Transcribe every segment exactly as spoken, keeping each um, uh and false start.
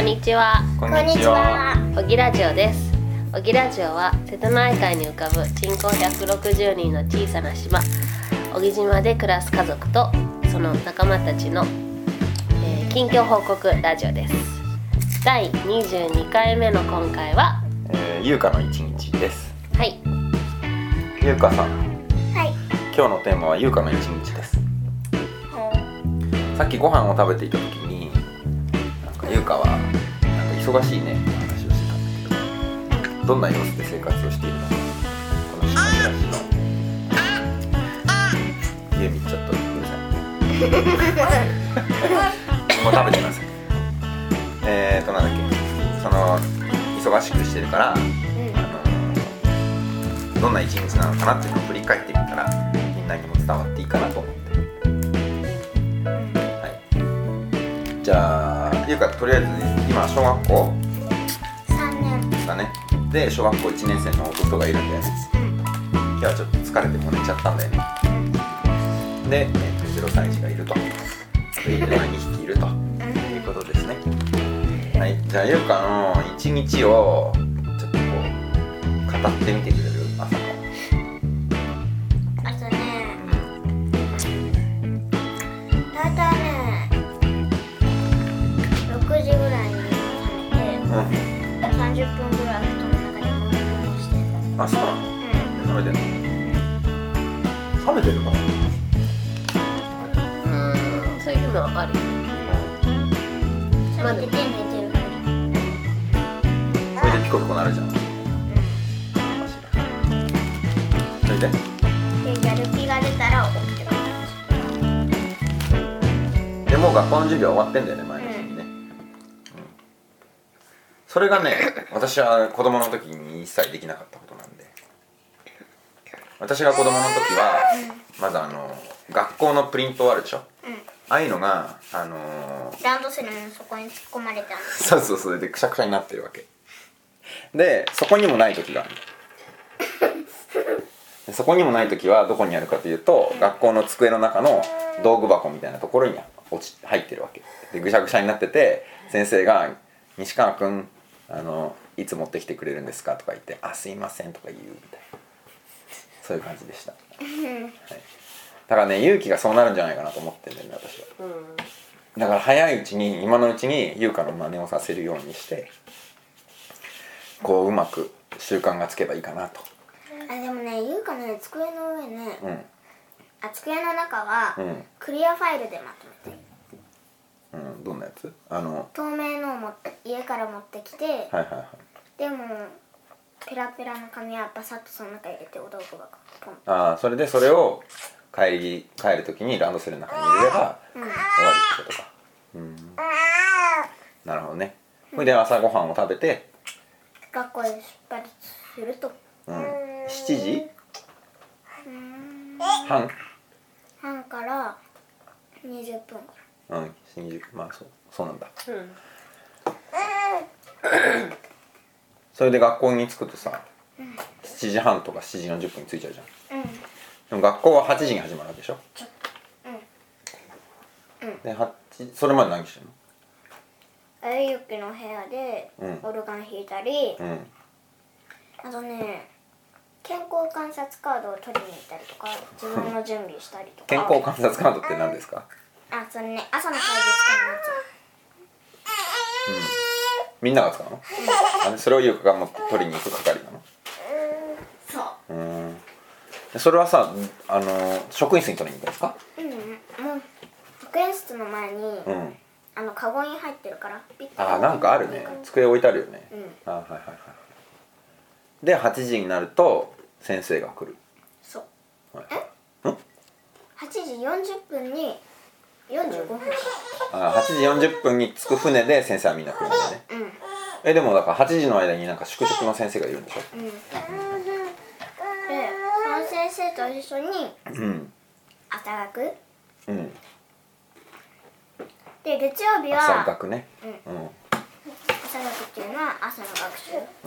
んにちは。 こんにちは。 おぎラジオです。おぎラジオは瀬戸内海に浮かぶ人口ひゃくろくじゅうにんの小さな島、小木島で暮らす家族とその仲間たちの、えー、近況報告ラジオです。だいにじゅうにかいめの今回は、 えー、ゆうかの一日です。 はい。 ゆうかさん。 はい。 今日のテーマはゆうかの一日です。さっきご飯を食べていた時に、なんかゆうかはなんか忙しいねって話をしてたんだけど、どんな様子で生活をしているのか、この島暮らしのゆうみちょっとうるさいもう食べてます。えーとなんだっけ、その忙しくしてるから、うん、あのどんな一日なのかなっていうのを振り返ってみたらみんなにも伝わっていいかなと思って。じゃあゆうかとりあえず今小学校さんねんだね。で小学校いちねん生の弟がいるんだよね。今日はちょっと疲れてもう寝ちゃったんだよね。で、えー、とゼロさい児がいると、でにひきいるということですね。はい、じゃあゆうかの一日をちょっとこう語ってみてくれる？朝の朝ね、だいたいねろくじぐらいに覚めて、うん、さんじゅっぷんぐらい布団の中でもみもみしてる。 あ、そうなの？うん、冷めてるの？冷めてるの？ うーん、そういうのある。 冷めてて寝てるから。 それでピコピコなるじゃん。うん。それで？ で、やる気が出たら起きてくる。 でもう学校の授業終わってんだよね、前の日にね。うん、それがね、私は子供の時に一切できなかったことなんで。私が子供の時は、まずあの学校のプリントあるでしょ。うん、ああいうのがあのー、 ランドセルの底に突っ込まれたんです。 そうそうそう、でくしゃくしゃになってるわけで、そこにもない時があるでそこにもない時はどこにあるかというと、学校の机の中の道具箱みたいなところに落ち入ってるわけで、ぐしゃぐしゃになってて、先生が「西川くん、あのいつ持ってきてくれるんですか?」とか言って「あ、すいません」とか言うみたいな、そういう感じでした、はい、だからね、勇気がそうなるんじゃないかなと思ってるんだよね、私は。うん、だから早いうちに、今のうちに優香の真似をさせるようにして、こううまく習慣がつけばいいかなと。 あ、でもね、優香ね、机の上ね、 うん、 あ、机の中は、うん、クリアファイルでまとめて。 うん、どんなやつ？あの透明のを持って家から持ってきて、はいはいはい、 でもペラペラの紙はバサッとその中入れてお道具箱ポン。 ああ、それでそれを帰り帰る時にランドセルの中に入れれば、うん、終わりってことか。うん、なるほどね。それで朝ごはんを食べて学校へ出発すると、 うん、しちじはん半からにじゅっぷん。 うん、にじゅう、まあそうそうなんだ。うん、それで学校に着くとさ、うん、しちじはんとかしちじよんじゅっぷんに着いちゃうじゃん。うん、でも学校ははちじに始まるわけでしょ。うんうん、ではちそれまで何してるの？ あゆゆきの部屋でオルガン弾いたり、うん、あとね、健康観察カードを取りに行ったりとか、自分の準備したりとか。 健康観察カードって何ですか？ あ、それね、朝の会議使うやつ。うん、みんなが使うの？うん、それをゆうかが持って取りに行く係なの？ そう。うん。 でそれはさ、あの職員室に取りに行くんですか？ うん、もう職員室の前に、うん、あのカゴに入ってるからピッと。 あ、なんかあるね。机置いてあるよね。うん、あ、はいはいはい。ではちじになると先生が来る。 そう。 はい、 え？ん？はちじよんじゅっぷんによんじゅうごふんか。 あ、はちじよんじゅっぷんに着く船で先生はみんな来るんだよね。うん。え、でもだからはちじの間になんか宿直の先生がいるんでしょ。うん。で、 その先生と一緒に朝学。うん。で、月曜日は朝学ね。 うん。うん、朝学っていうのは朝の学習。うん。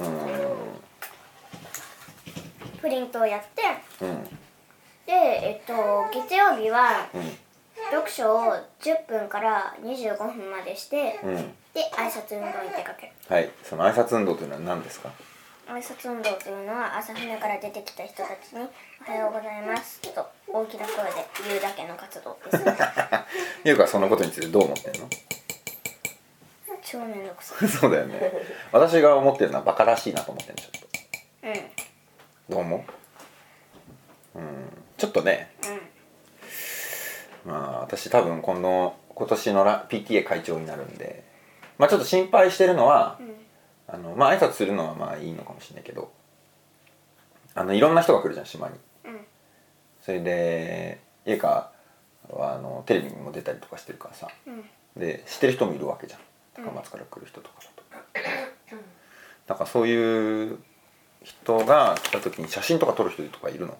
プリントをやって。うん。で、えっと月曜日は。うん。 読書をじゅっぷんからにじゅうごふんまでして、 うん、 で挨拶運動に出かける。 はい、その挨拶運動というのは何ですか？ 挨拶運動というのは朝船から出てきた人たちにおはようございますと大きな声で言うだけの活動です。 ゆうかはそのことについてどう思ってんの？ 超めんどくさい。 そうだよね。私が思ってるのはバカらしいなと思ってるちょっと。 うん。 どう思う？うん、ちょっとね、 うん、 まあ私多分この今年の ピーティーエー 会長になるんで、まあちょっと心配してるのは、うん、あのまあ挨拶するのはまあいいのかもしれないけど、あのいろんな人が来るじゃん島に、うん、それでゆうかはあのテレビにも出たりとかしてるからさ、うん、で知ってる人もいるわけじゃん、高松から来る人とかだと、うん、だからそういう人が来た時に写真とか撮る人とかいるの？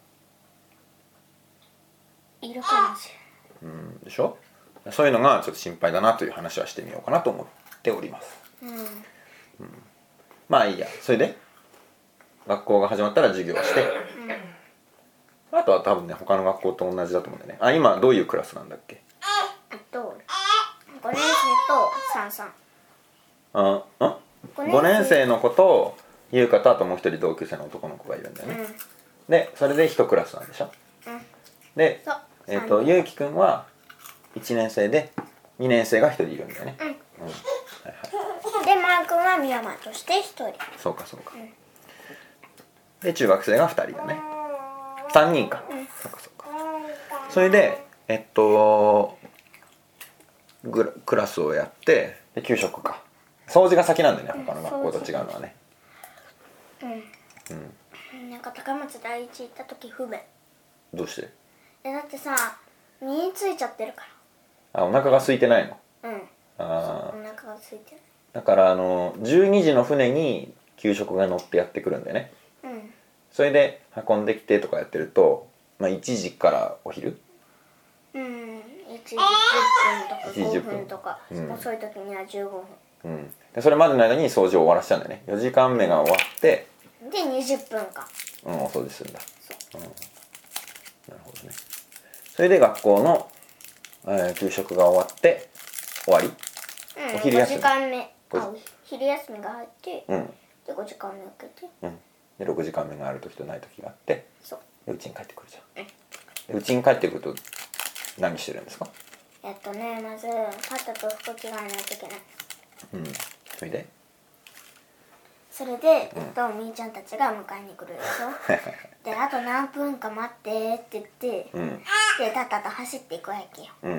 いるかもしれない。うんでしょ？そういうのがちょっと心配だなという話はしてみようかなと思っております。うん、うん、まあいいや。それで学校が始まったら授業をして、うん、あとは多分ね他の学校と同じだと思うんだよね。あ、今どういうクラスなんだっけ？ えっとごねんせいとさんさん。 ああごねん生の子とゆうかとあともう一人同級生の男の子がいるんだよね、うん、でそれで一クラスなんでしょ、うん、で、えー、とゆうきくんはいちねん生でにねん生がひとりいるんだよね、うんうん、はいはい、でマーくんはミヤマとしてひとり。 そうかそうか、うん、で中学生がふたりだね、さんにんか、うん、そうかそうか。それでえっとクラスをやってで給食か、掃除が先なんだよね、他の学校と違うのはね。うん、うん、 なんか高松第一行った時不便。 どうして？ えだってさ身についちゃってるから。あ、お腹が空いてないの？ うん。 あお腹が空いてない。 だからあのじゅうにじの船に給食が乗ってやってくるんだよね。うん。それで運んできてとかやってると、まあいちじからお昼？ うん、いちじじゅっぷんとかごふんとか、うん、遅い時にはじゅうごふん。 うん。でそれまでの間に掃除を終わらせちゃうんだよね。よじかんめが終わってでにじゅっぷんかん、 うん、お掃除するんだ。そう、うん、なるほどね。それで学校の、えー、給食が終わって終わり、 うん、お昼休みごじかんめ、あ、昼休みが入って、うん、でごじかんめ受けて、 うん、でろくじかんめがある時とない時があって、 そうでうちに帰ってくるじゃん、うん、でうちに帰ってくると何してるんですか？ えっとね、まずパッタと服着替えないといけない。 うん、それでそれで、えっと、みーちゃんたちが迎えに来るでしょで、あと何分か待ってって言って、うん、で、たったと走っていくわけよ、うん、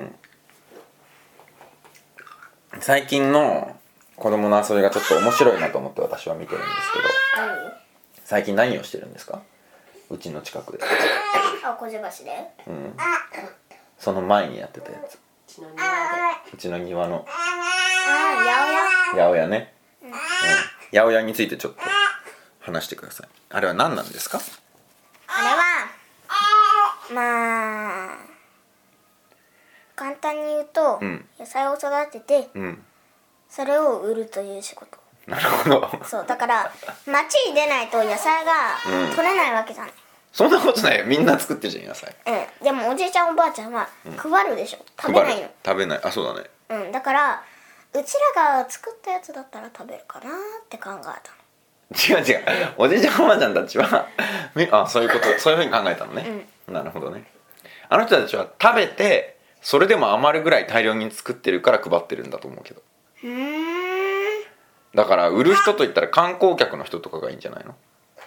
最近の子供の遊びがちょっと面白いなと思って私は見てるんですけど、何？最近何をしてるんですか？うちの近くで。 あ、小じ橋で？うん、 その前にやってたやつ、うちの庭で、うちの庭のあ、 八百屋八百屋ね、うん、うん、八百屋についてちょっと話してください。あれは何なんですか？ あれはまあ簡単に言うと、うん、野菜を育てて、うん、それを売るという仕事。 なるほど。 そうだから町に出ないと野菜が取れないわけじゃない、うん、 そんなことないよ、みんな作ってるじゃん野菜。 うん、でもおじいちゃんおばあちゃんは配るでしょ、うん、食べないの。 食べない。あ、そうだね。 うん、だからうちらが作ったやつだったら食べるかなって考えたの。違う違う、おじいちゃんおばあちゃんたちはあ、そういうこと、そういうふうに考えたのね、うん、なるほどね。あの人たちは食べてそれでも余るぐらい大量に作ってるから配ってるんだと思うけど。うーん、だから売る人といったら観光客の人とかがいいんじゃないの？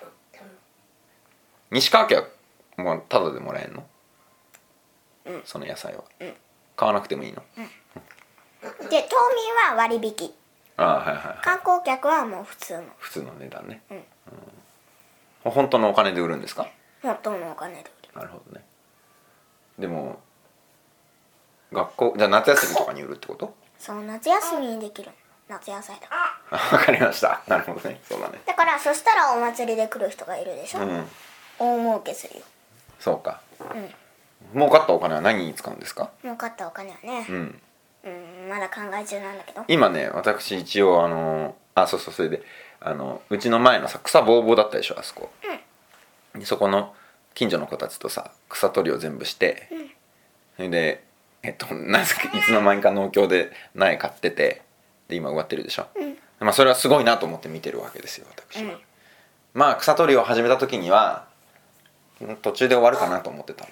西川家はもうタダでもらえんの？うん、その野菜は、うん、買わなくてもいいの？うん、 で、島民は割引。 ああ、はいはいはい。 観光客はもう普通の普通の値段ね、うんうん、本当のお金で売るんですか？ 本当のお金で売る。 なるほどね。でも学校じゃあ夏休みとかに売るってこと？ そう、夏休みにできる夏野菜だから。わかりました。なるほどね。そうだね。 だからそしたらお祭りで来る人がいるでしょ、うん、大儲けするよ。 そうか、うん、儲かったお金は何に使うんですか？ 儲かったお金はね、うん、うん、まだ考え中なんだけど。 今ね、私一応あのあ、そうそう、それであのうちの前のさ、草ぼうぼうだったでしょあそこ、うん、でそこの近所の子たちとさ草取りを全部して、うん、それでえっとなぜかいつの間にか農協で苗買ってて、で今植わってるでしょ、 うんまあそれはすごいなと思って見てるわけですよ私は、うん、まあ草取りを始めた時には途中で終わるかなと思ってた。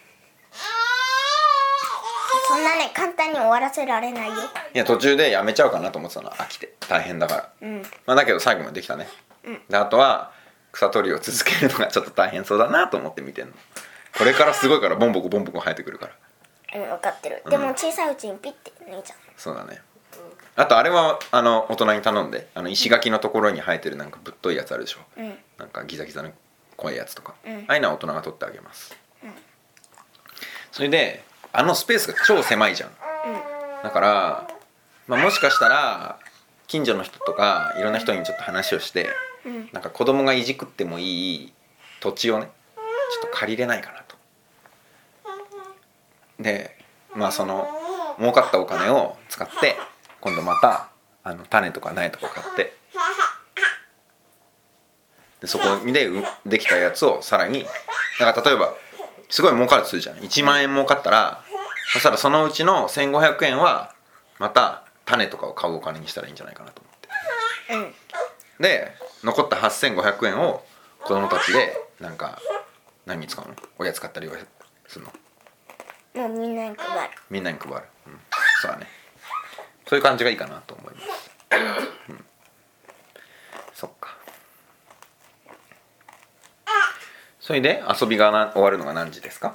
そんなね簡単に終わらせられないよ。 いや途中でやめちゃうかなと思ってたの、飽きて大変だから、うん、まあだけど最後までできたね、うん、であとは草取りを続けるのがちょっと大変そうだなと思って見てんの。これからすごいからボンボコボンボコ生えてくるから。 うん、分かってる、うん、でも小さいうちにピッて抜いちゃう。そうだね、うん、あとあれはあの大人に頼んで、あの石垣のところに生えてるなんかぶっといやつあるでしょ、うん、なんかギザギザの濃いやつとか、うん、ああいうのは大人が取ってあげます、うん、それであのスペースが超狭いじゃん、うん、だから、まあ、もしかしたら近所の人とかいろんな人にちょっと話をして、うん、なんか子供がいじくってもいい土地をねちょっと借りれないかなと。でまあその儲かったお金を使って今度またあの種とか苗とか買って、でそこでできたやつをさらにだから例えばすごい儲かるとするじゃん。いちまんえん儲かったらそしたらそのうちのせんごひゃくえんはまた種とかを買うお金にしたらいいんじゃないかなと思って、うん、で残ったはっせんごひゃくえんを子供たちでなんか何に使うの？おやつ買ったりするの？ もうみんなに配る。 みんなに配る、うん、そうだね。そういう感じがいいかなと思います、うん、そっか。それで遊びがな終わるのが何時ですか？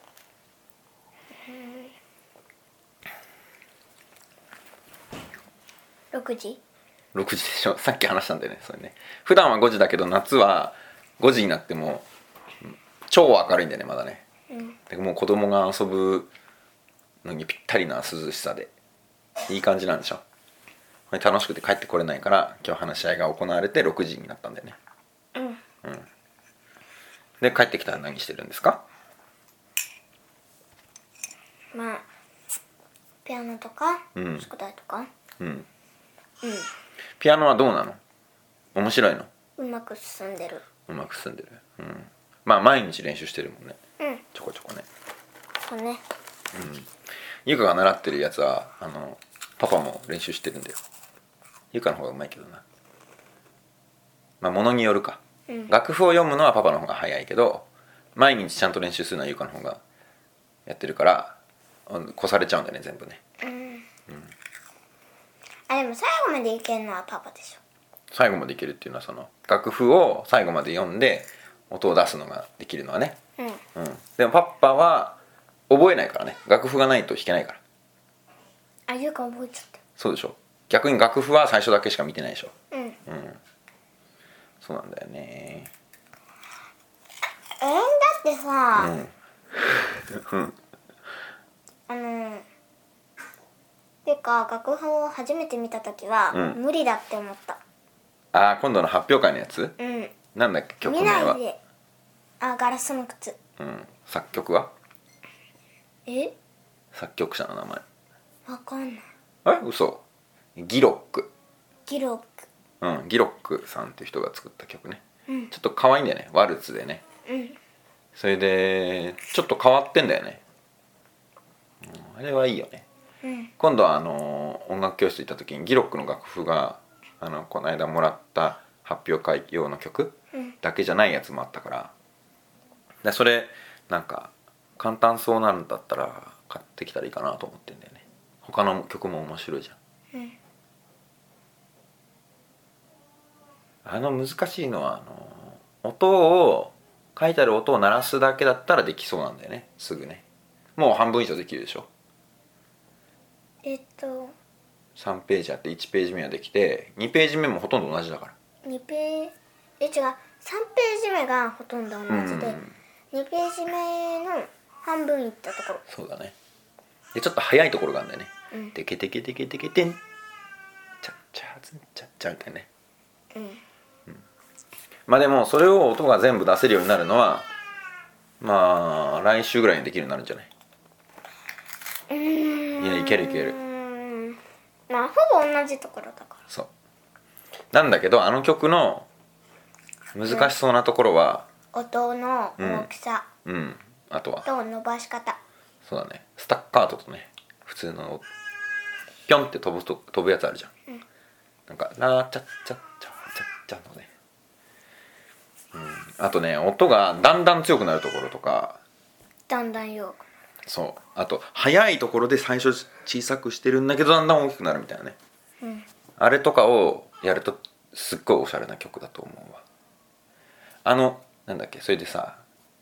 ろくじ。 ろくじでしょ。さっき話したんだよねそれね。普段はごじだけど夏はごじになっても超明るいんだよねまだね、うん、でもう子供が遊ぶのにぴったりな涼しさでいい感じなんでしょ。楽しくて帰ってこれないから今日話し合いが行われてろくじになったんだよね、うん、うん、で帰ってきたら何してるんですか？ まあピアノとか、うん、宿題とか、 うん、うん、ピアノはどうなの？面白いの？ うまく進んでる。 うまく進んでる、うん、まあ毎日練習してるもんね、うん、ちょこちょこね。 そうね、うん、 ゆかが習ってるやつはあのパパも練習してるんだよ。ゆかの方がうまいけどな。まあものによるか、うん、楽譜を読むのはパパの方が早いけど毎日ちゃんと練習するのはゆかの方がやってるから越されちゃうんだよね全部ね、うんうん、 あでも最後までいけるのはパパでしょ。 最後までいけるっていうのはその楽譜を最後まで読んで音を出すのができるのはね、うんうん、でもパパは覚えないからね。楽譜がないと弾けないから。 あ、ゆうか覚えちゃった。 そうでしょ。逆に楽譜は最初だけしか見てないでしょ。うん、うん、そうなんだよね。 えー、だってさ、うん、あのてか楽譜を初めて見た時は、うん、無理だって思った。 あー、今度の発表会のやつ、うん、なんだっけ曲名は。見ないで。 あ、ガラスの靴、 うん、作曲は？ え？ 作曲者の名前わかんない。 え？嘘。ギロック。 ギロック。 うん、ギロックさんっていう人が作った曲ね、うん、ちょっと可愛いんだよね、ワルツでね、うん、それでちょっと変わってんだよね、うん、あれはいいよね、うん、今度はあの音楽教室行った時にギロックの楽譜があのこの間もらった発表会用の曲だけじゃないやつもあったから、でそれなんか簡単そうなんだったら買ってきたらいいかなと思ってんだよね。他の曲も面白いじゃん、うん、あの難しいのはあの音を書いてある音を鳴らすだけだったらできそうなんだよね、すぐね。もう半分以上できるでしょ。 えっとさんページあっていちページ目はできてにページ目もほとんど同じだから。 にページえ違うさんページ目がほとんど同じで、うん、にページ目の半分いったところ。 そうだね。でちょっと早いところがあるんだよね、うん、テケテケテケテケテンチャッチャーズンチャッチャーみたいなね、うんうん、まあでもそれを音が全部出せるようになるのはまあ来週ぐらいにできるようになるんじゃない？うーん、いやいけるいける。 まあほぼ同じところだから。 そうなんだけどあの曲の難しそうなところは、 うん、音の大きさ、 うん、うん、あとは音を伸ばし方。 そうだね、スタッカートとね普通のピョンって飛ぶと飛ぶやつあるじゃん、うん、なんかラーチャッチャッチャッチャッチャッのね、うん、あとね音がだんだん強くなるところとか、 だんだん弱く、 そうあと速いところで最初小さくしてるんだけどだんだん大きくなるみたいなね、うん、あれとかをやるとすっごいおしゃれな曲だと思うわ。あのなんだっけ、それでさ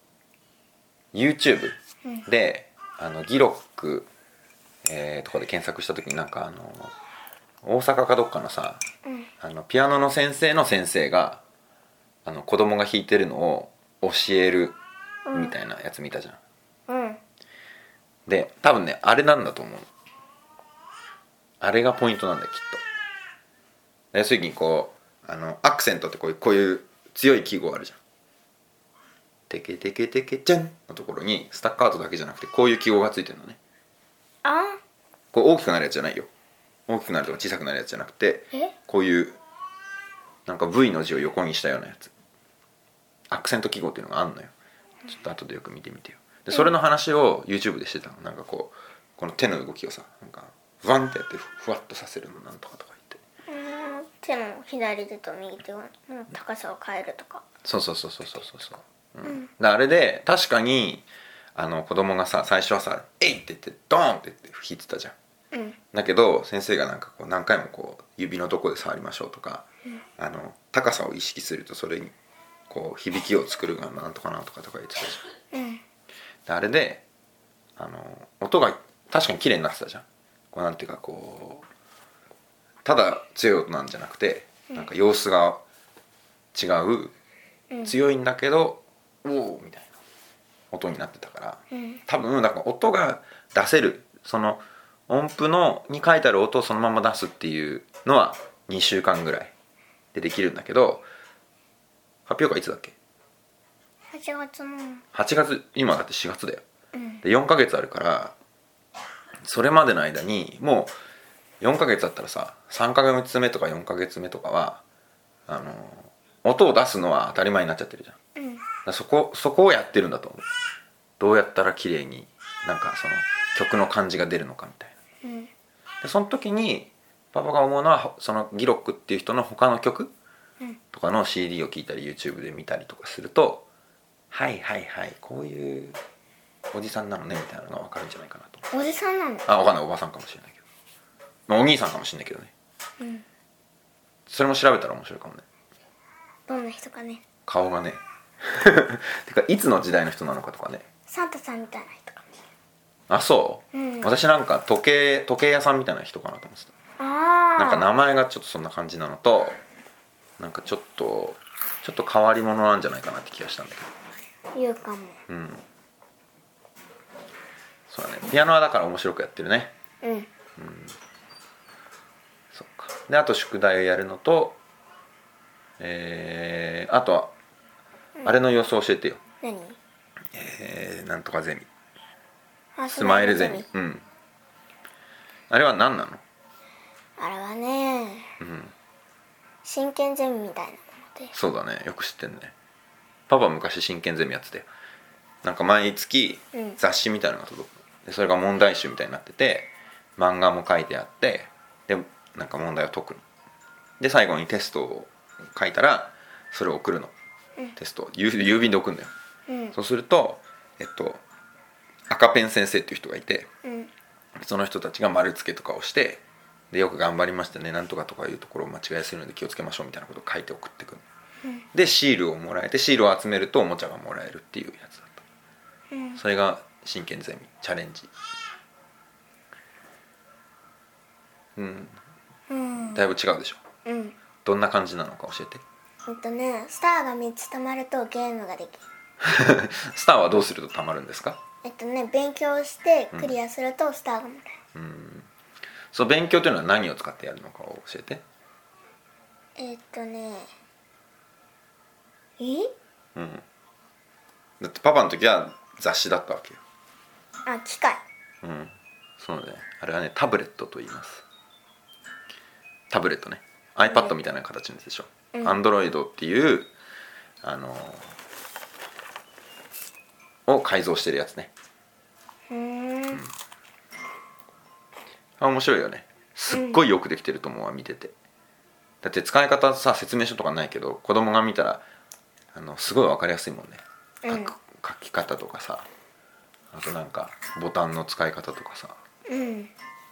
YouTube で、うん、あのギロック、えー、とかで検索した時になんかあの大阪かどっかのさ、うん、あのピアノの先生の先生があの子供が弾いてるのを教えるみたいなやつ見たじゃん、うん、で多分ねあれなんだと思う。あれがポイントなんだよきっと。要するにこうあのアクセントってこういうこういう強い記号あるじゃん。テケテケテケチャンのところにスタッカートだけじゃなくてこういう記号がついてるのね。 あこう大きくなるやつじゃないよ。大きくなるとか小さくなるやつじゃなくてこういうなんか V の字を横にしたようなやつ、アクセント記号っていうのがあんのよ。ちょっと後でよく見てみてよ。でそれの話を YouTube でしてたの。なんかこうこの手の動きをさなんかワンってやってふわっとさせるのなんとかとか言って、 うん、手の左手と右手の高さを変えるとか。 そうそうそうそうそうそう、うん、であれで確かにあの子供がさ最初はさ「えい!」って言ってドーンって言って弾いてたじゃん、うん、だけど先生がなんかこう何回もこう指のどこで触りましょうとか、うん、あの高さを意識するとそれにこう響きを作るがなんとかなんとかとか言ってたじゃん、うん、であれであの音が確かに綺麗になってたじゃん。こうなんていうかこうただ強い音なんじゃなくて、うん、なんか様子が違う、うん、強いんだけどおおみたいな音になってたから、うん、多分なんか音が出せるその音符のに書いてある音をそのまま出すっていうのはにしゅうかんぐらいでできるんだけど、発表会いつだっけ？ はちがつのはちがつ、今だってしがつだよ、うん、でよんかげつあるからそれまでの間にもうよんかげつだったらささんかげつめとかよんかげつめとかはあの音を出すのは当たり前になっちゃってるじゃん、うん、だそこそこをやってるんだと思う。どうやったら綺麗になんかその曲の感じが出るのかみたいな、うん、でその時にパパが思うのはそのギロックっていう人の他の曲、うん、とかの シーディー を聴いたり YouTube で見たりとかするとはいはいはいこういうおじさんなのねみたいなのが分かるんじゃないかなと。 おじさんなの？ あ、分かんない、おばさんかもしれないけど、まあ、お兄さんかもしれないけどね、うん、それも調べたら面白いかもね。 どんな人かね。 顔がねてかいつの時代の人なのかとかね。 サンタさんみたいな人かもしれない。あ、そう、うん、私なんか時計時計屋さんみたいな人かなと思ってた。あなんか名前がちょっとそんな感じなのとなんかちょっとちょっと変わり者なんじゃないかなって気がしたんだけど。言うかも。 うん。そうだね。ピアノはだから面白くやってるね。うん。うん。そっか。であと宿題をやるのと、えー、あとは、うん、あれの様子を教えてよ。 何？ えー、なんとかゼミ。スマイルゼミ。うん。あれは何なの？ あれはね、うん、真剣ゼミみたいなもので。 そうだね、よく知ってんね。パパ昔真剣ゼミやってて、なんか毎月雑誌みたいなのが届くの、でそれが問題集みたいになってて漫画も書いてあってでなんか問題を解くので最後にテストを書いたらそれを送るの、うん、テストを郵便で送るんだよ、うん、そうするとえっと赤ペン先生っていう人がいて、うん、その人たちが丸付けとかをしてでよく頑張りましたねなんとかとかいうところを間違いするので気をつけましょうみたいなことを書いて送ってくる、うん、でシールをもらえてシールを集めるとおもちゃがもらえるっていうやつだった、うん、それが真剣ゼミチャレンジ、うん、うん、だいぶ違うでしょ、うん、どんな感じなのか教えて。 ほんとねスターがみっつたまるとゲームができるスターはどうするとたまるんですか？ えっとね勉強してクリアするとスターがもらえる、うん、うん、 そう勉強というのは何を使ってやるのかを教えて。 えっとねえうんだってパパの時は雑誌だったわけよ。 あ、機械。 うん、そうね。あれはねタブレットと言います。タブレットね。iPad みたいな形のやつでしょ。うん、Android っていうあのー、を改造してるやつね。うん。うん、 あ面白いよね。すっごいよくできてると思うわ、見てて。だって使い方さ説明書とかないけど子供が見たらあのすごい分かりやすいもんね、 うん、 書く書き方とかさ、あとなんかボタンの使い方とかさ、 うん、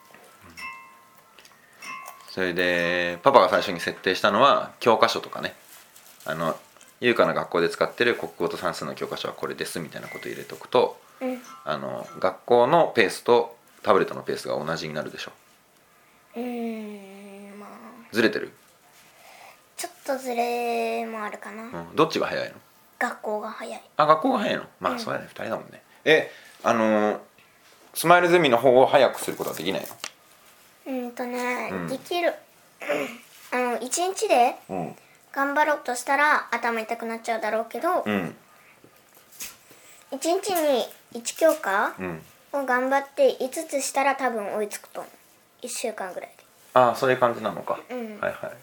それでパパが最初に設定したのは教科書とかね、あの優香の学校で使ってる国語と算数の教科書はこれですみたいなこと入れておくと、 うん、 あの学校のペースとタブレットのペースが同じになるでしょ。 うーん、まあずれてる？ ちょっとずれもあるかな、 うん、どっちが早いの？ 学校が早い。 あ、学校が早いの？まあ、 うん、 そうやね、ふたりだもんね。え、あのー、スマイルゼミの方を早くすることはできないの？ うんとね、 うん、 できるあのいちにちでうん頑張ろうとしたら頭痛くなっちゃうだろうけど、 うん、 いちにちにいち教科を頑張っていつつしたら多分追いつくと思う。いっしゅうかんぐらいで。 ああ、そういう感じなのか、 うん、 はいはい。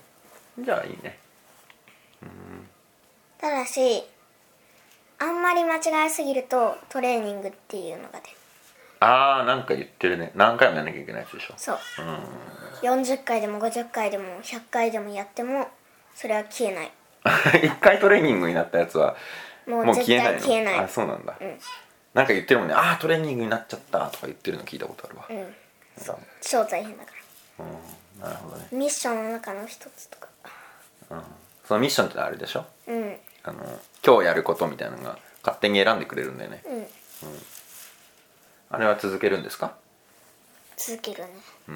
じゃあいいね。うん、 ただしあんまり間違えすぎるとトレーニングっていうのが出る。 ああ、なんか言ってるね。何回もやんなきゃいけないやつでしょ。 そう、 うん、 よんじゅっかいでもごじゅっかいでもひゃっかいでもやってもそれは消えない。 一回トレーニングになったやつはもうもう消えないの？ 絶対消えない。 あ、そうなんだ、 うん、 なんか言ってるもんね。ああ、トレーニングになっちゃったとか言ってるの聞いたことあるわ。 うん、そう超大変だから、 うん、なるほどね。 ミッションの中の一つとか、 うん、そのミッションってのあるでしょ、 うん、 あの今日やることみたいなのが勝手に選んでくれるんだよね、 うん、 うん、あれは続けるんですか？ 続けるね。 うん、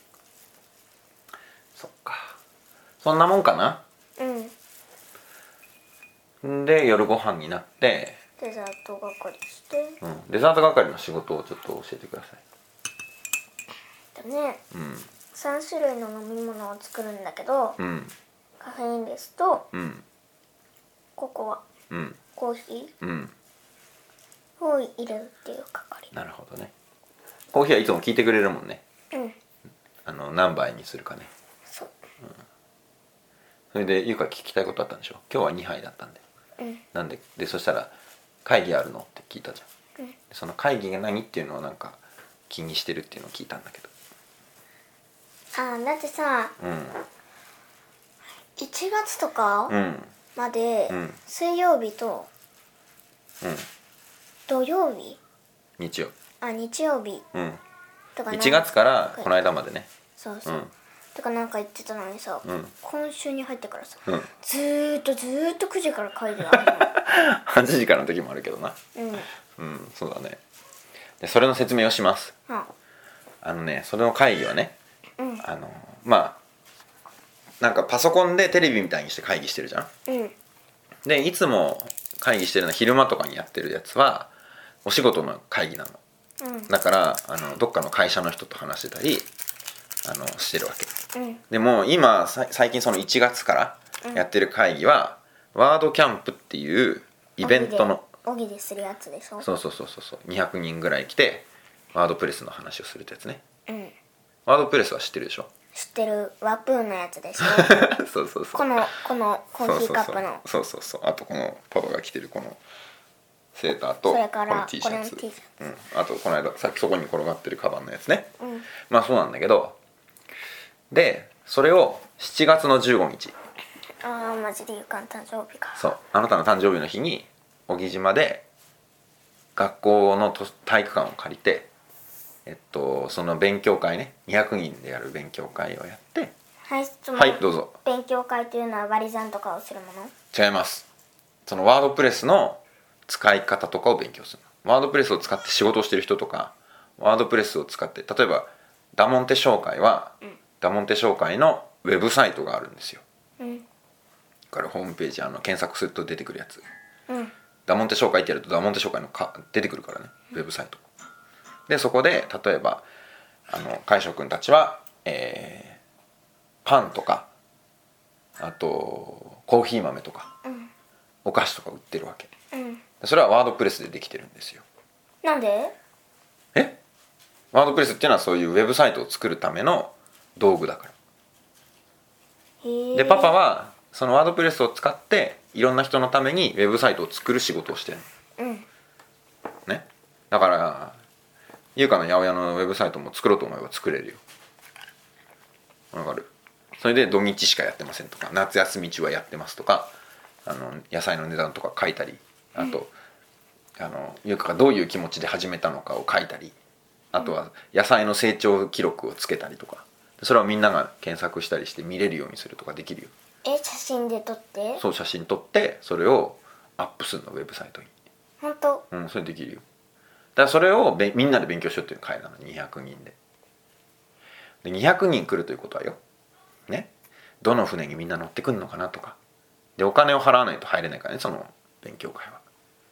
そっか、そんなもんかな。 うん、 で夜ご飯になって、 デザート係して、 うん、デザート係の仕事をちょっと教えてください。 だね、 うん、 さんしゅるいの飲み物を作るんだけど、 うん、 カフェインレスとうん、 ココア、 うん、 コーヒうん、 ーを入れるっていう係。 なるほどね。コーヒーはいつも聞いてくれるもんね。 うん、 あの何杯にするかね。 そう、 うん、それでゆうか聞きたいことあったんでしょ。今日はにはいだったんで、 うん、 なんででそしたら会議あるのって聞いたじゃん、 うん、 その会議が何っていうのをなんか気にしてるっていうのを聞いたんだけど。 あ、だってさ、 うん、 いちがつとかうんまで、 うん、 水曜日とうん、 土曜日、 日曜、 あ、日曜日うん、 とかなんかいちがつからこの間までね。 そうそう、 うん、 とかなんか言ってたのにさ、 うん、 今週に入ってからさ、 うん、 ずーっとずーっとくじから会議があるはちじからの時もあるけどな。 の。 うん、そうだね。でそれの説明をします。 うん、あ、 あのね、それの会議はね、 うん、 あのまあなんかパソコンでテレビみたいにして会議してるじゃん。 うん、 でいつも会議してるのは昼間とかにやってるやつはお仕事の会議なの。 うん、 だからあのどっかの会社の人と話してたりあのしてるわけ。 うん、 でも今さ最近そのいちがつからやってる会議は、うん、ワードキャンプっていうイベントのオギでするやつでしょ。 そうそうそうそうにひゃくにんぐらい来てワードプレスの話をするってやつね。 うん、 ワードプレスは知ってるでしょ。 知ってる、ワプーのやつでしょ。 そうそうそう、 このこのコーヒーカップの、 そうそうそう、あとこのパパが着てるこのセーターとそれからこの T シャツ、 これの T シャツ、 うん、あとこの間さっきそこに転がってるカバンのやつね、 うん、 まあそうなんだけど、でそれをしちがつのじゅうごにち、 ああマジでゆかん誕生日か。 そうあなたの誕生日の日に小木島で学校の体育館を借りて、えっとその勉強会ね、にひゃくにんでやる勉強会をやって、 はい、質問。 はいどうぞ。 勉強会というのは割り算とかをするもの？ 違います。そのワードプレスの使い方とかを勉強する。ワードプレスを使って仕事をしてる人とか、ワードプレスを使って例えばダモンテ商会は、うん、ダモンテ商会のウェブサイトがあるんですよ、うん、これホームページあの検索すると出てくるやつ、うん、ダモンテ商会ってやるとダモンテ商会のか出てくるからね、ウェブサイトで、そこで例えばあの海翔くんたちは、えー、パンとかあとコーヒー豆とか、うん、お菓子とか売ってるわけ、うん、それはワードプレスでできてるんですよ。 なんで？ え？ワードプレスっていうのはそういうウェブサイトを作るための道具だから。でパパはそのワードプレスを使っていろんな人のためにウェブサイトを作る仕事をしてるの、うん、ね、だからゆうかの八百屋のウェブサイトも作ろうと思えば作れるよ。わかる？それで土日しかやってませんとか、夏休み中はやってますとか、あの野菜の値段とか書いたり、あと、うん、あのゆうかがどういう気持ちで始めたのかを書いたり、あとは野菜の成長記録をつけたりとか、それをみんなが検索したりして見れるようにするとかできるよ。 え、写真で撮って？ そう、写真撮ってそれをアップするの、ウェブサイトに。 本当？ うん、それできるよ。だからそれをべみんなで勉強しようっていう会なの、にひゃくにんで。でにひゃくにん来るということはよ、ね、どの船にみんな乗ってくるのかなとかで、お金を払わないと入れないからね、その勉強会は。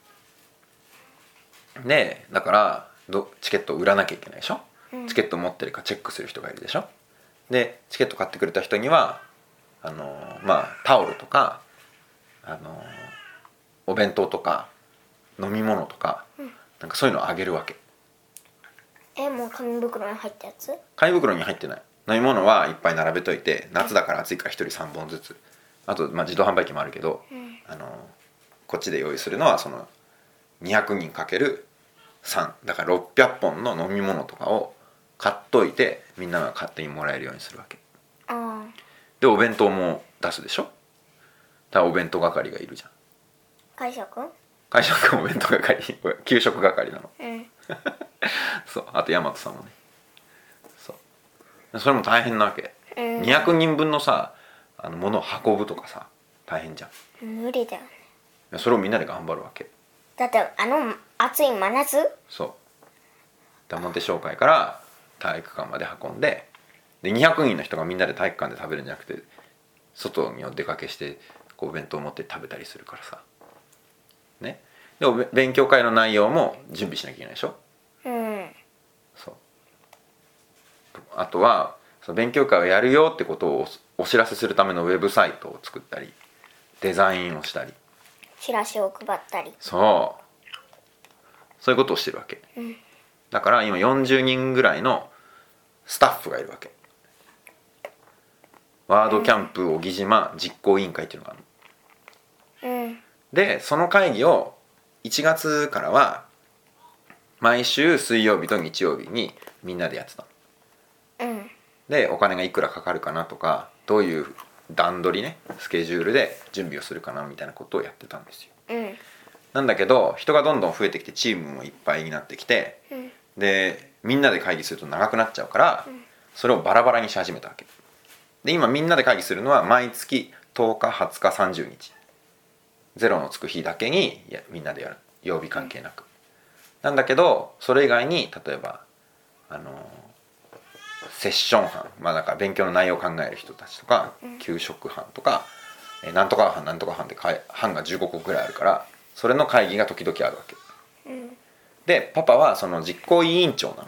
でだからどチケットを売らなきゃいけないでしょ、うん、チケット持ってるかチェックする人がいるでしょ。でチケット買ってくれた人にはあのまあタオルとかあのお弁当とか飲み物とか、うん、なんかそういうのをあげるわけ。 え、もう紙袋に入ったやつ？ 紙袋に入ってない。飲み物はいっぱい並べといて、夏だから暑いからひとりさんぼんずつ、あと、まあ、自動販売機もあるけど、うん、あのこっちで用意するのはそのにひゃくにんかけるさんだからろっぴゃっぽんの飲み物とかを買っといて、みんなが勝手にもらえるようにするわけ。 あでお弁当も出すでしょ。だからお弁当係がいるじゃん。 会食？ 会食もお弁当係給食係なの。 うんそう、あと大和さんもね。そうそれも大変なわけ、うん、にひゃくにんぶんのさあの物を運ぶとかさ大変じゃん。 無理だよね。 それをみんなで頑張るわけだって、あの暑い真夏。 そうだ、表商会から体育館まで運んで、でにひゃくにんの人がみんなで体育館で食べるんじゃなくて、外にお出かけしてこうお弁当を持って食べたりするからさね。でお勉強会の内容も準備しなきゃいけないでしょ。 うん。 そうあとはその勉強会をやるよってことをお知らせするためのウェブサイトを作ったり、デザインをしたり、 チラシを配ったり、 そうそういうことをしてるわけ、 うん、 だから今よんじゅうにんぐらいのスタッフがいるわけ。ワードキャンプ小木島実行委員会っていうのがあるの、うん、でその会議をいちがつからは毎週水曜日と日曜日にみんなでやってたの、うん、でお金がいくらかかるかなとか、どういう段取りね、スケジュールで準備をするかなみたいなことをやってたんですよ、うん、なんだけど人がどんどん増えてきてチームもいっぱいになってきて、うん、でみんなで会議すると長くなっちゃうから、うん、それをバラバラにし始めたわけで、今みんなで会議するのは毎月とおかはつかさんじゅうにち、ゼロのつく日だけにやみんなでやる、曜日関係なく、うん、なんだけどそれ以外に例えばあのセッション班、まあだから勉強の内容を考える人たちとか、うん、給食班とか、えなんとか班なんとか班で班がじゅうごこぐらいあるから、それの会議が時々あるわけ、うん、でパパはその実行委員長なのよ。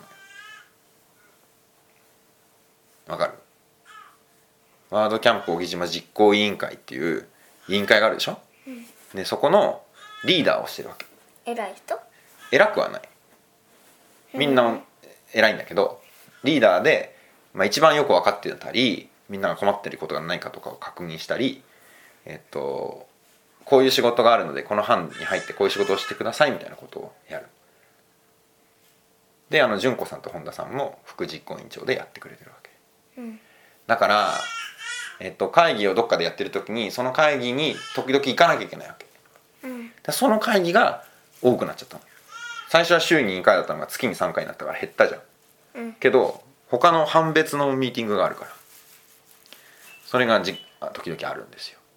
わかる？ワードキャンプ小木島実行委員会っていう委員会があるでしょ、うん、でそこのリーダーをしてるわけ。 偉い人？ 偉くはない、みんな偉いんだけど、リーダーで、まあ、一番よく分かってたり、みんなが困ってることがないかとかを確認したり、えっとこういう仕事があるのでこの班に入ってこういう仕事をしてくださいみたいなことをやる。であの純子さんと本田さんも副実行委員長でやってくれてるわけ、うん、だから、えっと、会議をどっかでやってる時にその会議に時々行かなきゃいけないわけ、うん、でその会議が多くなっちゃったの。最初は週ににかいだったのが月にさんかいになったから減ったじゃん、うん、けど他の班別のミーティングがあるからそれがじ時々あるんですよ。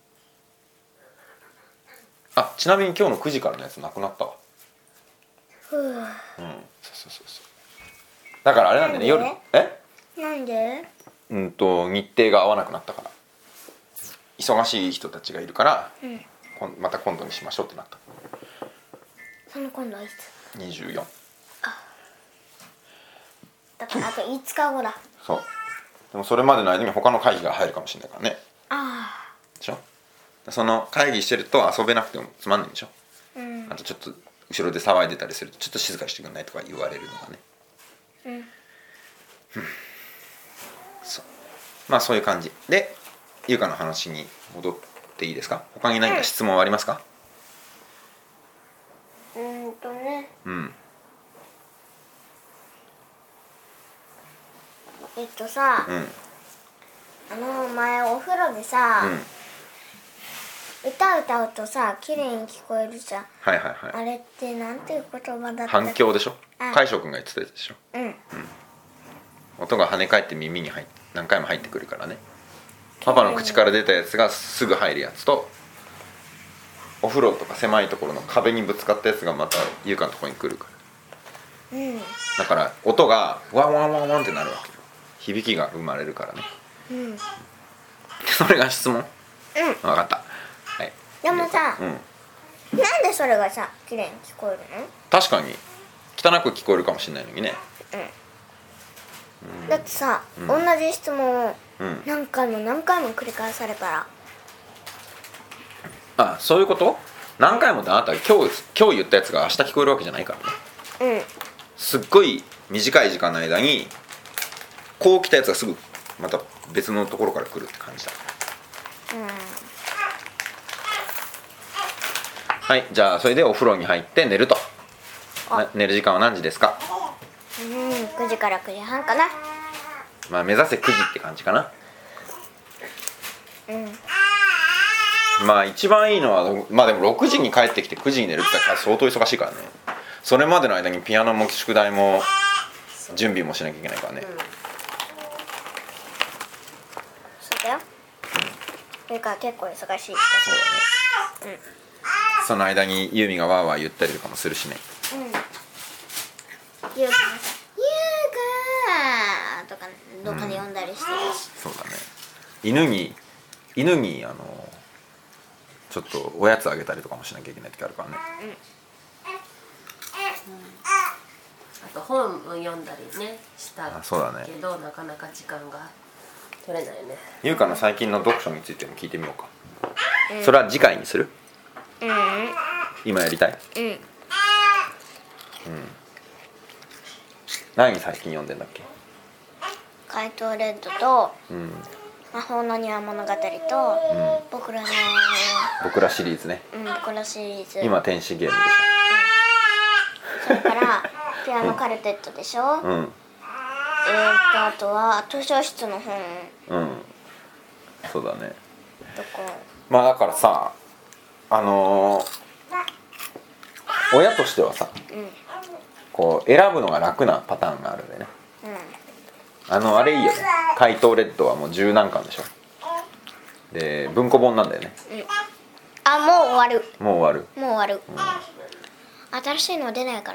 あ、ちなみに今日のくじからのやつなくなったわ。ふう、うん、そうそうそうそう。だからあれなんだよね、夜えなんでうんと日程が合わなくなったから、忙しい人たちがいるから、うん、また今度にしましょうってなった。 その今度はいつ？ にじゅうよん。 あ、だからあといつかごだ。 そうでもそれまでの間に他の会議が入るかもしれないからね。 ああ。でしょ。 その会議してると遊べなくてもつまんないでしょ、うん、あとちょっと後ろで騒いでたりするとちょっと静かにしてくんないとか言われるのがね、うん、うん、そうまあそういう感じで、ゆうかの話に戻っていいですか？他に何か質問はありますか？ うん、うんとね、 うんえっとさ、 うんあの前お風呂でさ、 うん歌歌うとさ綺麗に聞こえるじゃん。 はいはいはいあれってなんていう言葉だったっけ？ 反響でしょ。 うん海翔くんが言ってたやつでしょ。 うん音が跳ね返って耳に入っ何回も入ってくるからね。パパの口から出たやつがすぐ入るやつと、お風呂とか狭いところの壁にぶつかったやつがまた優香のところに来るから、 うんだから音がワンワンワンワンってなるわけよ。響きが生まれるからね。 うんそれが質問？ うん分かった。はい。 でもさ、 うん、 なんでそれがさ綺麗に聞こえるの？ 確かに汚く聞こえるかもしれないのにね。 だってさ、 うん同じ質問をうん何回も何回も繰り返されたら、 あ、そういうこと？何回もってあなた今日今日言ったやつが明日聞こえるわけじゃないからね。 うんすっごい短い時間の間にこう来たやつがすぐまた別のところから来るって感じだ。はい、じゃあそれでお風呂に入って寝ると。な寝る時間は何時ですか？ うん、うん、くじからくじはんかな。 まあ目指せくじって感じかな。 うんまあ一番いいのは、まあでもろくじに帰ってきてくじに寝るって言ったら相当忙しいからね。それまでの間にピアノも宿題も準備もしなきゃいけないからね。 そうだよ。それから結構忙しい人。 そうだね。その間にユーミがワーワー言ったりとかもするしね。 うん。ゆうかがさ、ゆうかとかどっかで呼んだりしてるし。 そうだね。犬に犬にあのちょっとおやつあげたりとかもしなきゃいけない時あるからね。 あと本を読んだりねしたあ、そうだね。 けどなかなか時間が取れないね。 ゆうかの最近の読書についても聞いてみようか。うん、それは次回にする？ うん。 今やりたい？ うん。うん。 何最近読んでんだっけ？ 怪盗レッドと、 うん、 魔法の庭物語と、うん、僕らの僕らシリーズね。 うん、僕らシリーズ。 今天使ゲームでしょ。それからピアノカルテットでしょ。うん。えー、っとあとは図書室の本。 うん。そうだね。 どこ？ まあだからさ、あのー、親としてはさ、うん、こう選ぶのが楽なパターンがあるんだよね。うん、あのあれいいよね。怪盗レッドはもう十何巻でしょ。で文庫本なんだよね。 うん、あ、もう終わる。 もう終わる。 もう終わる。うん、新しいの出ないから。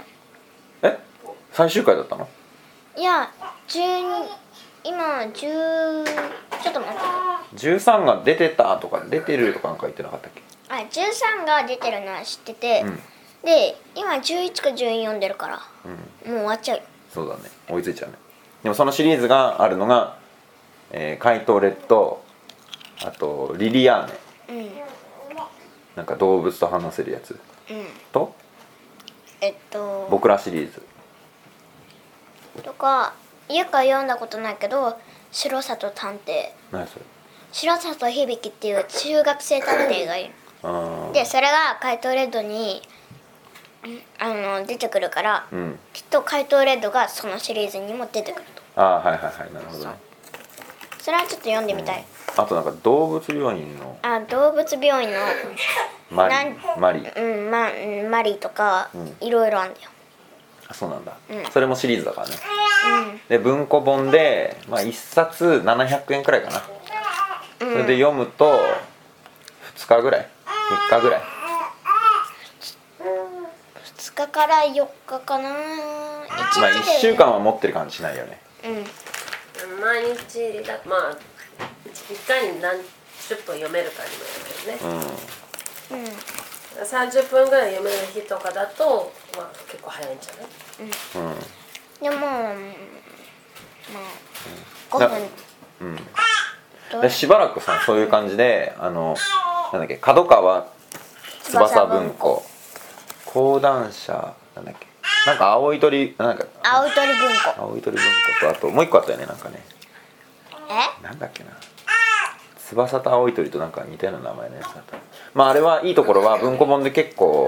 え？最終回だったの？ いや、じゅうに今じゅうちょっと待って。 じゅうさんが出てたとか出てるとかなんか言ってなかったっけ？ あ、じゅうさんが出てるのは知ってて、うん、で今じゅういちかじゅうに読んでるから、うん、もう終わっちゃうよ。そうだね、 追いついちゃうね。でもそのシリーズがあるのが、えー、怪盗レッド、あとリリアーネ、うん、なんか動物と話せるやつ、うん、とえっと僕らシリーズとか、ゆか読んだことないけど白里探偵。 何それ？ 白里響っていう中学生探偵がいる。でそれが怪盗レッドにあの出てくるから、うん、きっと怪盗レッドがそのシリーズにも出てくると。 ああ、はいはいはい、なるほどね。 それはちょっと読んでみたい。 うん、あとなんか動物病院のあ動物病院のマリマリうんまマリとか、うん、いろいろあるんだよ。 あ、そうなんだ、うん、それもシリーズだからね。うん、で文庫本で、まあ、いっさつななひゃくえんくらいかな。それで読むとふつかぐらいみっかぐらいふつかからよっかかな。 まあいっしゅうかんは持ってる感じしないよね。 うん、毎日だ、まあいかに何十分読めるかにもよるよね。うん、うん、さんじゅっぷんぐらい読める日とかだと、まあ、結構早いんじゃない？うん、うん、 でもまあごふん、 うんでしばらくさそういう感じで、あのなんだっけ、角川翼文庫、講談社なんだっけ、なんか青い鳥なんか青い鳥文庫青い鳥文庫とあともう一個あったよね、なんかね。 え？ なんだっけな、翼と青い鳥となんか似たような名前のやつだった。まああれはいいところは文庫本で結構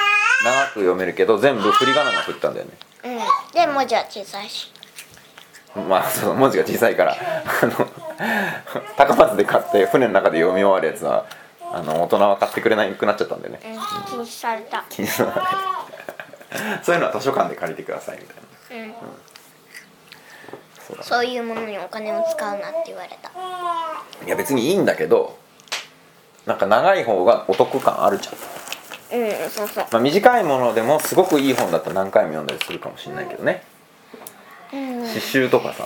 長く読めるけど全部振り仮名が振ったんだよね。 うん。で文字は小さいし。 まあその文字が小さいからあの高松で買って船の中で読み終わるやつはあの大人は買ってくれなくなっちゃったんでね、 うん、禁止された。 気にならないそういうのは図書館で借りてくださいみたいな、 うん、 うん、そうだね、 そういうものにお金を使うなって言われた。 いや別にいいんだけどなんか長い方がお得感あるじゃん。 うん、そうそう。 まあ、短いものでもすごくいい本だったら何回も読んだりするかもしれないけどね、 うん、 詩集とかさ、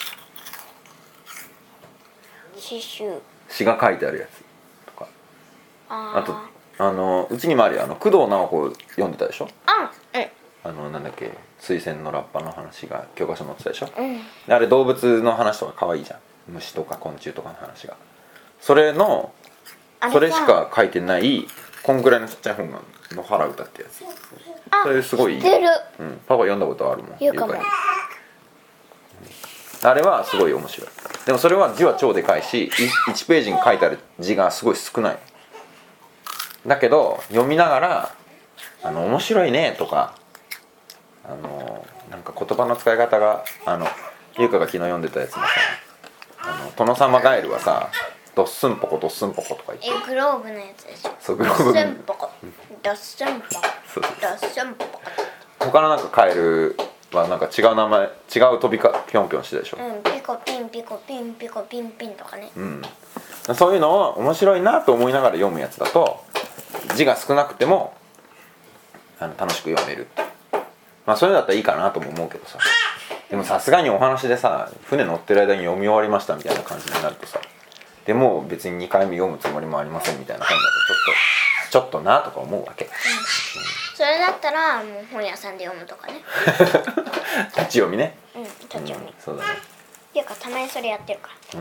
詩集、 詩が書いてあるやつとか、 ああとあのうちにもあるよ、あの工藤直子読んでたでしょ。 あ、うん、 あのなんだっけ、水仙のラッパの話が教科書に載ってたでしょ、 うん、 であれ動物の話とか可愛いじゃん、虫とか昆虫とかの話が、それのそれしか書いてないこんぐらいのちっちゃい本が野原歌ってやつ、 あ、 それすごいいい、 知ってる。 うん、パパ読んだことあるもん。 言うかも。 ゆうかにあれはすごい面白い。でもそれは字は超でかいしいちページに書いてある字がすごい少ない。だけど読みながらあの面白いねとか、あのなんか言葉の使い方が、あの優香が昨日読んでたやつもさ、あの殿様ガエルはさドッスンポコドッスンポコとか言って、 え、グローブのやつでしょ。 そうグローブドッスンポコ、ドッスンポコ、 そうドッスンポコ。 他のなんかカエルはなんか違う名前、違う飛びかぴょんぴょんしてたでしょ、 うん、ピコピンピコピンピコピンピンとかね。 うん、そういうのを面白いなと思いながら読むやつだと字が少なくてもあの楽しく読める。まあそういうのだったらいいかなとも思うけどさ、でもさすがにお話でさ船乗ってる間に読み終わりましたみたいな感じになるとさ、でも別ににかいめ読むつもりもありませんみたいな本だとちょっとちょっとなとか思うわけ、うん、 それだったらもう本屋さんで読むとかね立ち読みね、 うん、立ち読み、 うん、そうだね。 っていうかたまにそれやってるから。 うん、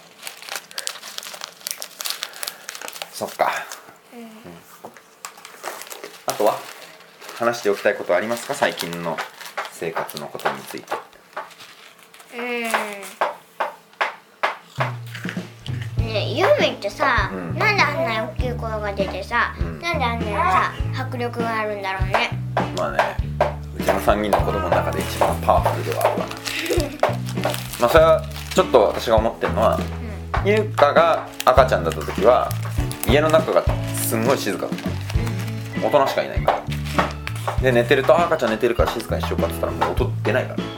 そっか、 うんうん、 あとは話しておきたいことありますか、最近の生活のことについて。 うんねえ、ユーミンってさ、うん、なんであんな大きい声が出てさ、うん、なんであんなさ迫力があるんだろうね。 まあね、うちのさんにんの子供の中で一番パワフルではあるわなまあそれはちょっと私が思ってるのは、うん、優香が赤ちゃんだった時は家の中がすんごい静かだった、大人しかいないから。で寝てると赤ちゃん寝てるから静かにしようかって言ったらもう音出ないから、ね、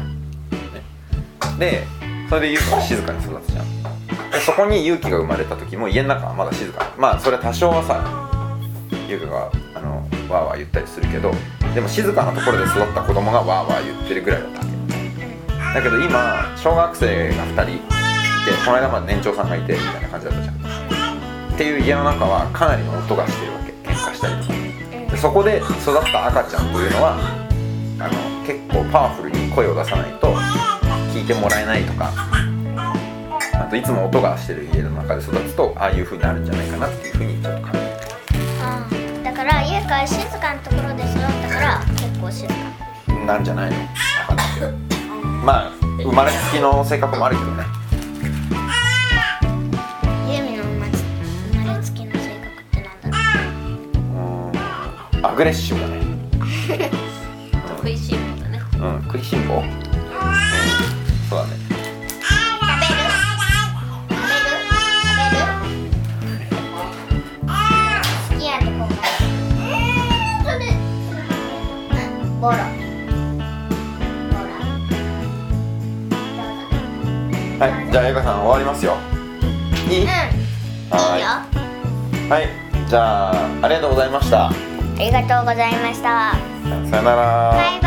でそれで優香が静かに育つじゃん。でそこに勇気が生まれた時も家の中はまだ静か、まあそれ多少はさ優香があのワーワー言ったりするけど、でも静かなところで育った子供がワーワー言ってるぐらいだったわけだけど、今小学生がふたりいて、この間まで年長さんがいてみたいな感じだったじゃんっていう家の中はかなりの音がしてるわけ、喧嘩したりとかで、そこで育った赤ちゃんというのはあの結構パワフルに声を出さないと聞いてもらえないとか、あといつも音がしてる家の中で育つとああいう風になるんじゃないかなっていう風にちょっと考えてる。 ああ、だから家が静かなところで育ったから結構静かなんじゃないの、分かんないけどまあ生まれつきの性格もあるけどね。 ユーミンの生まれつきの性格ってなんだろう。 うーん、アグレッシブだね食いしん坊だね。 うん、食いしん坊、うん、そうだね。 ボロボロはい、じゃあゆかさん終わりますよ。いい？ うん、いいよ。 はい、じゃあありがとうございました。 ありがとうございました。 さよなら。 バイバイ。